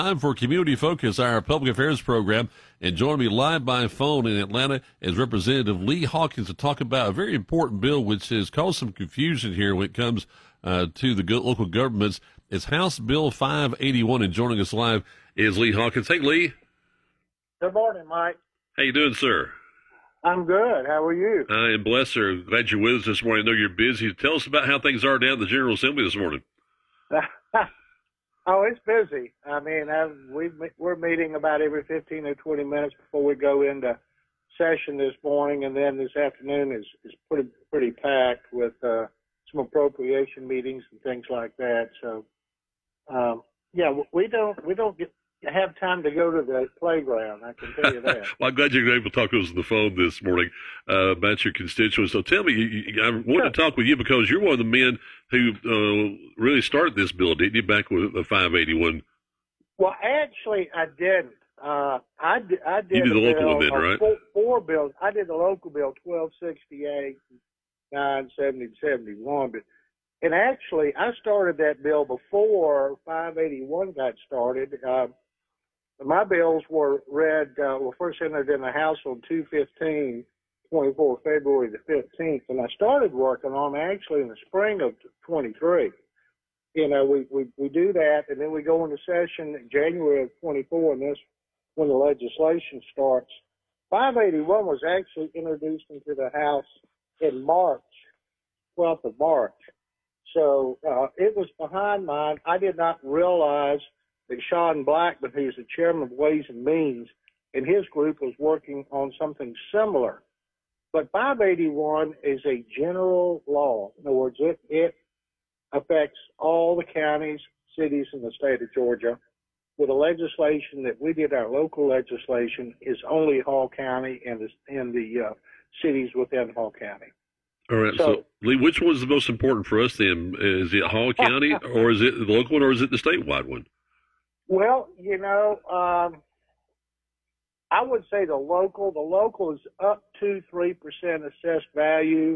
Time for Community Focus, our public affairs program. And joining me live by phone in Atlanta is Representative Lee Hawkins to talk about a very important bill which has caused some confusion here when it comes to the local governments. It's House Bill 581, and joining us live is Lee Hawkins. Hey, Lee. Good morning, Mike. How you doing, sir? I'm good. How are you? I am blessed, sir. Glad you're with us this morning. I know you're busy. Tell us about how things are down at the General Assembly this morning. Oh, it's busy. I mean, we're meeting about every 15 or 20 minutes before we go into session this morning, and then this afternoon is pretty packed with some appropriation meetings and things like that. So, we don't have time to go to the playground, I can tell you that. Well, I'm glad you're able to talk to us on the phone this morning about your constituents. So tell me, I wanted to talk with you because you're one of the men who really started this bill, didn't you, back with the 581? Well, actually, I didn't. I did you did the local one then, right? Four bills. I did the local bill, 1268, 970, 71. And actually, I started that bill before 581 got started. My bills were read, first entered in the House on 2/15, 24 February the 15th, and I started working on them actually in the spring of 23. You know, we do that, and then we go into session in January of 24, and that's when the legislation starts. 581 was actually introduced into the House in March, 12th of March. So it was behind mine. I did not realize that Sean Blackman, who's the chairman of Ways and Means, and his group was working on something similar. But 581 is a general law. In other words, it affects all the counties, cities in the state of Georgia. With the legislation that we did, our local legislation is only Hall County and the cities within Hall County. All right. So, Lee, which one's the most important for us then? Is it Hall County, or is it the local one, or is it the statewide one? Well, you know, I would say the local. The local is up to 3% assessed value.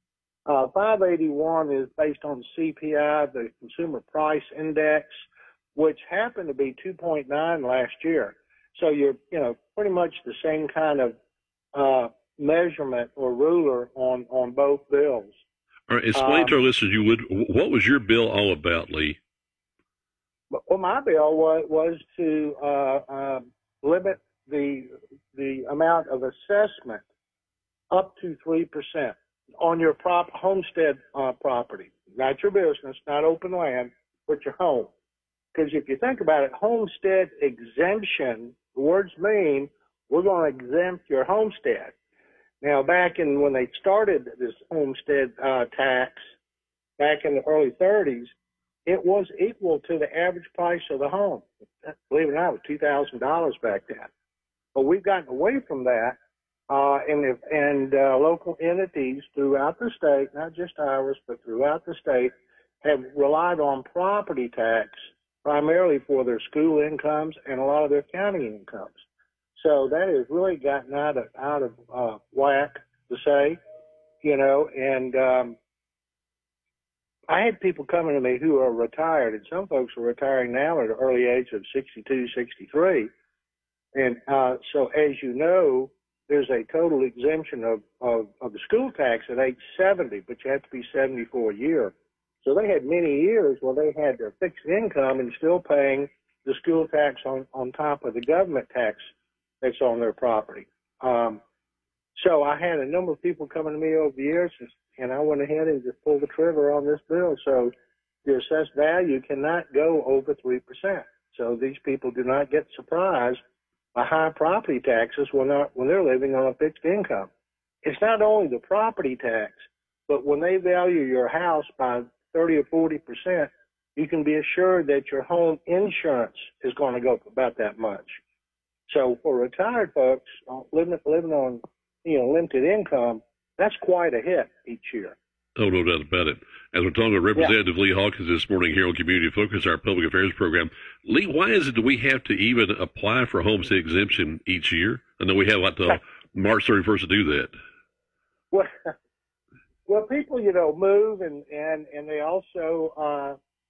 581 is based on CPI, the Consumer Price Index, which happened to be 2.9 last year. So you're, pretty much the same kind of measurement or ruler on both bills. All right, explain to our listeners, what was your bill all about, Lee? Well, my bill was to limit the amount of assessment up to 3% on your homestead property, not your business, not open land, but your home. Because if you think about it, homestead exemption, the words mean we're going to exempt your homestead. Now, back when they started this homestead tax, back in the early 30s, it was equal to the average price of the home. Believe it or not, it was $2,000 back then. But we've gotten away from that, and local entities throughout the state, not just ours, but throughout the state, have relied on property tax primarily for their school incomes and a lot of their county incomes. So that has really gotten out of whack, to say, and I had people coming to me who are retired, and some folks are retiring now at an early age of 62, 63. And so, as you know, there's a total exemption of the school tax at age 70, but you have to be 74 a year. So they had many years where they had their fixed income and still paying the school tax on top of the government tax that's on their property. So I had a number of people coming to me over the years, and I went ahead and just pulled the trigger on this bill. So the assessed value cannot go over 3%. So these people do not get surprised by high property taxes when they're living on a fixed income. It's not only the property tax, but when they value your house by 30 or 40%, you can be assured that your home insurance is going to go up about that much. So for retired folks living on limited income, that's quite a hit each year. Oh, no doubt about it. As we're talking with Representative Lee Hawkins this morning here on Community Focus, our public affairs program. Lee, why is it that we have to even apply for homestead exemption each year? I know we have till March 31st to do that. Well, people, move and they also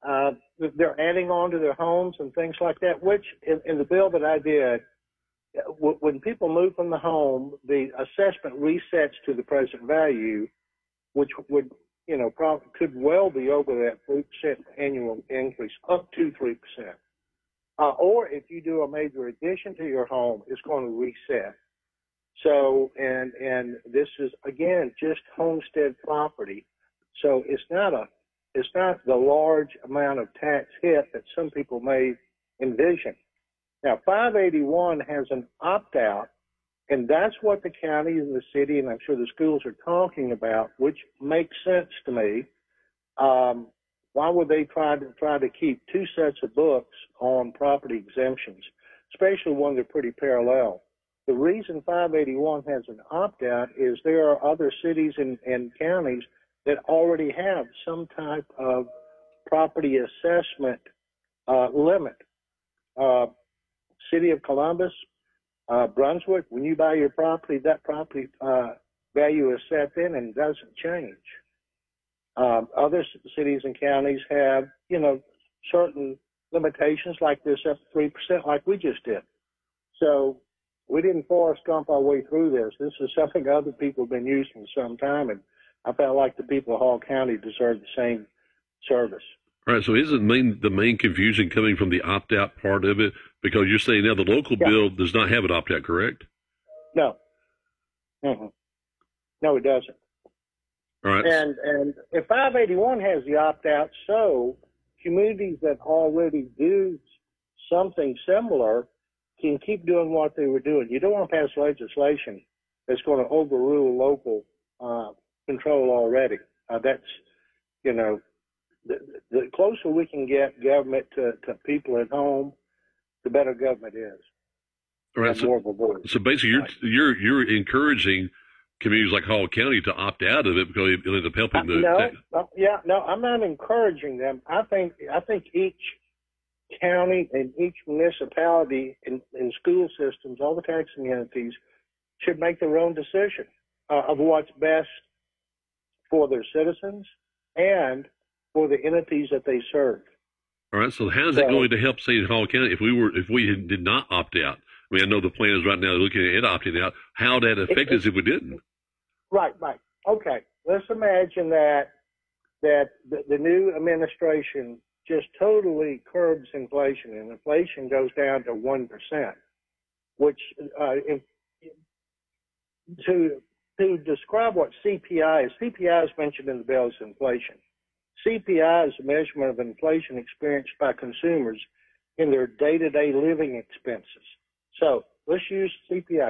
they're adding on to their homes and things like that, which in the bill that I did, when people move from the home, the assessment resets to the present value, which would, probably could well be over that 3% annual increase, up to 3%. Or if you do a major addition to your home, it's going to reset. So, and this is again just homestead property. So it's not the large amount of tax hit that some people may envision. Now, 581 has an opt-out, and that's what the county and the city, and I'm sure the schools are talking about, which makes sense to me. Why would they try to keep two sets of books on property exemptions, especially when they're pretty parallel? The reason 581 has an opt-out is there are other cities and counties that already have some type of property assessment limit. City of Columbus, Brunswick, when you buy your property, that property value is set in and doesn't change. Other cities and counties have, certain limitations like this up to 3%, like we just did. So we didn't Forrest Gump our way through this. This is something other people have been using for some time, and I felt like the people of Hall County deserve the same service. All right, so isn't the main confusion coming from the opt-out part of it? Because you're saying now the local bill does not have an opt-out, correct? No. Mm-hmm. No, it doesn't. All right. And if 581 has the opt-out, so communities that already do something similar can keep doing what they were doing. You don't want to pass legislation that's going to overrule local control already. That's, the closer we can get government to people at home, the better government is. All right. So basically, you're encouraging communities like Hall County to opt out of it because it ends up helping No, I'm not encouraging them. I think each county and each municipality and school systems, all the taxing entities, should make their own decision of what's best for their citizens and for the entities that they serve. All right. So how's it going to help, say, in Hall County if we did not opt out? I mean, I know the plan is right now looking at opting out. How that affect us if we didn't? Right. Okay. Let's imagine that the new administration just totally curbs inflation, and inflation goes down to 1%, which to describe what CPI is mentioned in the bill as inflation. CPI is a measurement of inflation experienced by consumers in their day-to-day living expenses. So let's use CPI,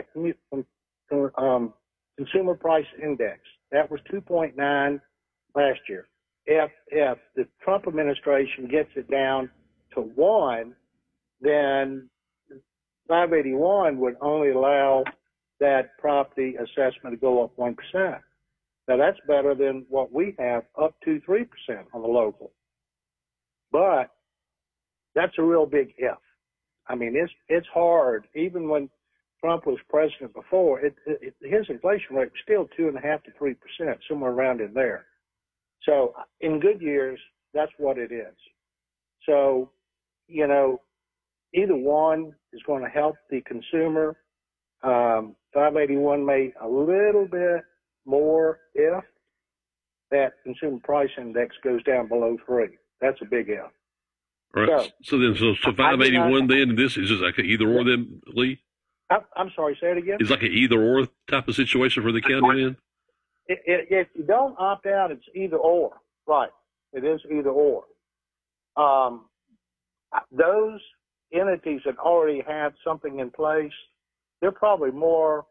Consumer Price Index. That was 2.9 last year. If the Trump administration gets it down to 1, then 581 would only allow that property assessment to go up 1%. Now that's better than what we have, up to 3% on the local. But that's a real big if. I mean, it's hard. Even when Trump was president before, his inflation rate was still 2.5 to 3%, somewhere around in there. So in good years, that's what it is. So, either one is going to help the consumer. 581 may a little bit more if that consumer price index goes down below 3. That's a big if. Right. So 581 then, this is just like an either or then, Lee? I'm sorry, say it again? It's like an either or type of situation for the county then? If you don't opt out, it's either or. Right. It is either or. Those entities that already have something in place, they're probably more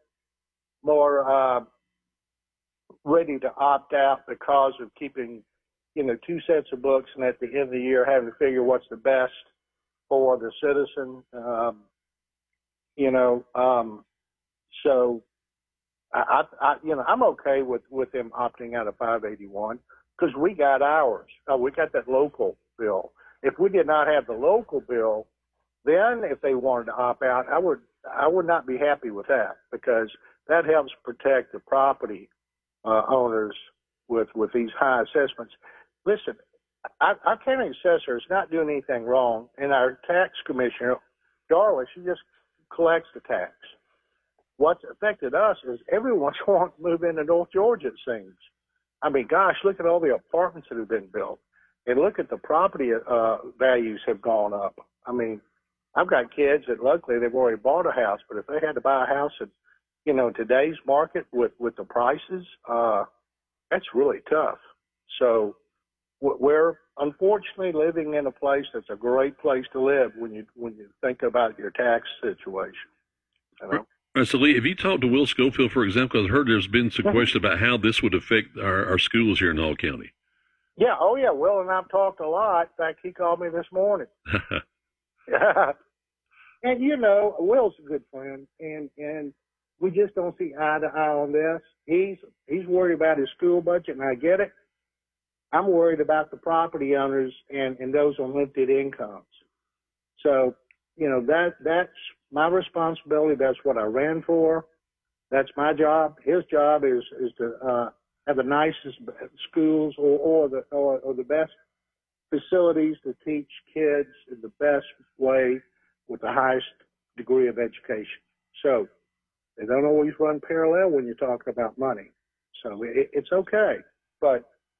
ready to opt out because of keeping, two sets of books, and at the end of the year having to figure what's the best for the citizen. So I'm okay with them opting out of 581 because we got ours. We got that local bill. If we did not have the local bill, then if they wanted to opt out, I would not be happy with that because that helps protect the property owners with these high assessments. Listen, our county assessor is not doing anything wrong, and our tax commissioner, Darla, she just collects the tax. What's affected us is everyone's wanting to move into North Georgia, it seems. I mean, gosh, look at all the apartments that have been built, and look at the property values have gone up. I mean, I've got kids that luckily they've already bought a house, but if they had to buy a house at, today's market with the prices, that's really tough. So we're unfortunately living in a place that's a great place to live when you think about your tax situation. You know? All right, so Lee, have you talked to Will Schofield, for example? I've heard there's been some questions about how this would affect our schools here in Hall County. Yeah, oh yeah, Will and I've talked a lot. In fact, he called me this morning. And Will's a good friend, and we just don't see eye to eye on this. He's worried about his school budget, and I get it. I'm worried about the property owners and those on limited incomes. So, that's my responsibility. That's what I ran for. That's my job. His job is to have the nicest schools or the best facilities to teach kids in the best way with the highest degree of education. So they don't always run parallel when you're talking about money. So it's okay, but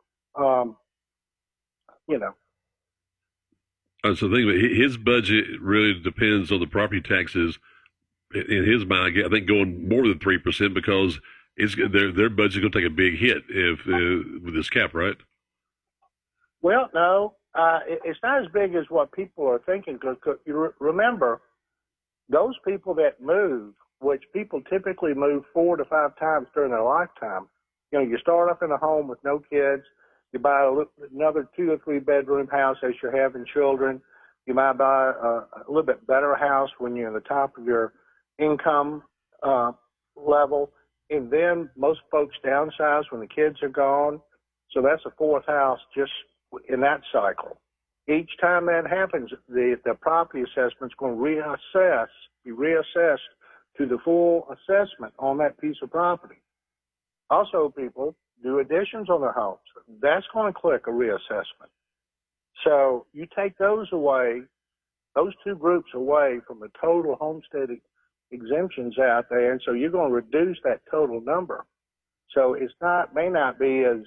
So think about it, his budget really depends on the property taxes. In his mind, I think going more than 3% because their budget's going to take a big hit with this cap, right? Well, no, it's not as big as what people are thinking. Because you remember, those people that move, which people typically move 4 to 5 times during their lifetime. You start up in a home with no kids. You buy another 2 or 3 bedroom house as you're having children. You might buy a little bit better house when you're in the top of your income level. And then most folks downsize when the kids are gone. So that's a 4th house just in that cycle. Each time that happens, the property assessment's going to be reassessed to the full assessment on that piece of property. Also, people do additions on their homes. That's going to click a reassessment. So you take those away, those 2 groups away from the total homestead exemptions out there, and so you're going to reduce that total number. So may not be as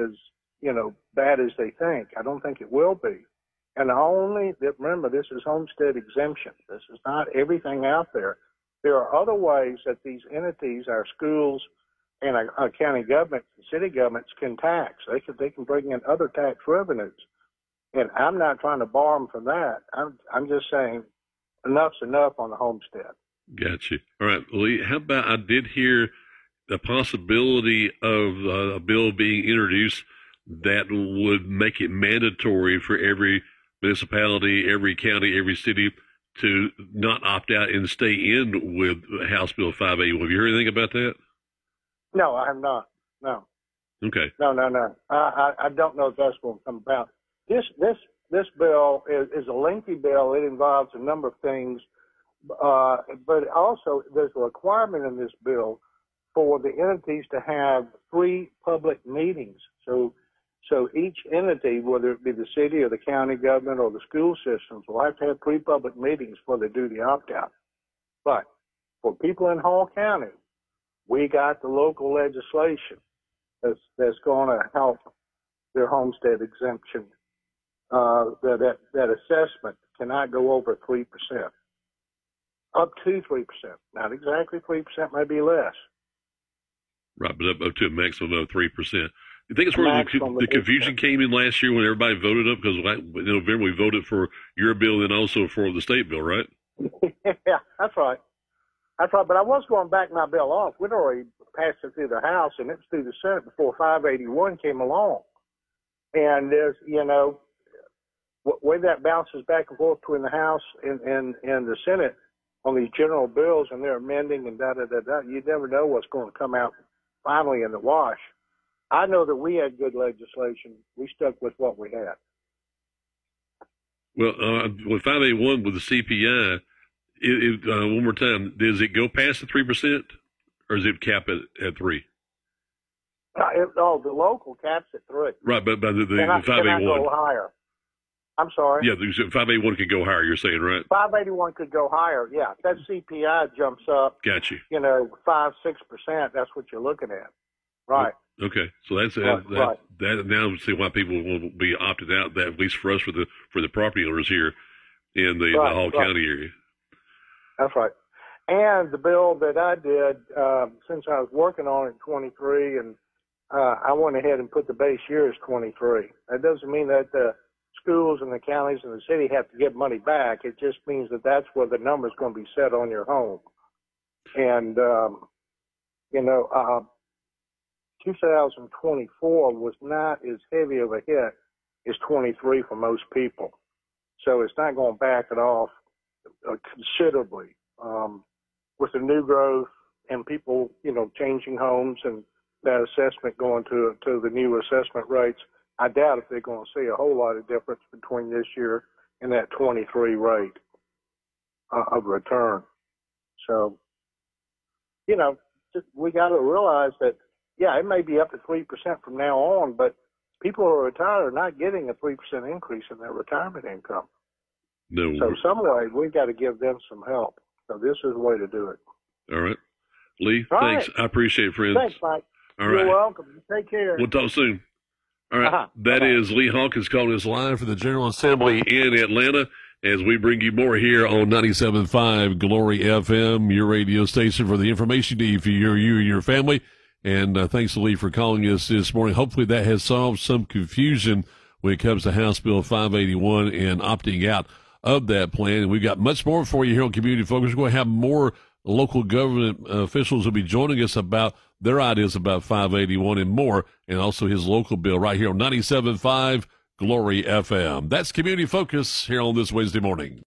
bad as they think. I don't think it will be. And remember, this is homestead exemption. This is not everything out there. There are other ways that these entities, our schools, and our county governments and city governments can tax. They can bring in other tax revenues. And I'm not trying to bar them from that. I'm just saying enough's enough on the homestead. Gotcha. All right, Lee, how about I did hear the possibility of a bill being introduced that would make it mandatory for every municipality, every county, every city to not opt out and stay in with House Bill 581. Have you heard anything about that? No, I have not. No. Okay. No. I don't know if that's going to come about. This bill is a lengthy bill. It involves a number of things, but also there's a requirement in this bill for the entities to have 3 public meetings. So each entity, whether it be the city or the county government or the school systems, will have to have 3 public meetings before they do the opt-out. But for people in Hall County, we got the local legislation that's going to help their homestead exemption. That assessment cannot go over 3%, up to 3%. Not exactly 3%, maybe less. Right, but up to a maximum of 3%. You think it's where the confusion came in last year when everybody voted up? Because in November we voted for your bill and also for the state bill, right? Yeah, that's right. That's right. But I was going to back my bill off. We'd already passed it through the House, and it was through the Senate before 581 came along. And there's, way that bounces back and forth between the House and the Senate on these general bills, and they're amending and da-da-da-da. You never know what's going to come out finally in the wash. I know that we had good legislation. We stuck with what we had. Well, with 581 with the CPI, one more time, does it go past the 3%, or is it cap at 3? The local caps at 3. Right, but the Cannot 581. go higher. I'm sorry. Yeah, the 581 could go higher, you're saying, right? 581 could go higher, yeah. If that CPI jumps up, Got you. 5-6%, that's what you're looking at. Right. Okay, so that's Right. that. Now I see why people will be opted out. That at least for us, for the property owners here in the Hall County area. That's right. And the bill that I did, since I was working on it in 23, and I went ahead and put the base year as 23. That doesn't mean that the schools and the counties and the city have to get money back. It just means that that's where the number is going to be set on your home. And 2024 was not as heavy of a hit as 23 for most people. So it's not going to back it off considerably. With the new growth and people, changing homes and that assessment going to the new assessment rates, I doubt if they're going to see a whole lot of difference between this year and that 23 rate of return. So, we got to realize that, yeah, it may be up to 3% from now on, but people who are retired are not getting a 3% increase in their retirement income. No. So some way we got to give them some help. So this is the way to do it. All right. Lee, all thanks. Right. I appreciate it, friends. Thanks, Mike. All You're right. welcome. Take care. We'll talk soon. All right. That Bye-bye. is Lee Hawkins calling us live from the General Assembly in Atlanta as we bring you more here on 97.5 Glory FM, your radio station for the information you need for you and your family. And thanks to Lee for calling us this morning. Hopefully that has solved some confusion when it comes to House Bill 581 and opting out of that plan. And we've got much more for you here on Community Focus. We're going to have more local government officials will be joining us about their ideas about 581 and more, and also his local bill right here on 97.5 Glory FM. That's Community Focus here on this Wednesday morning.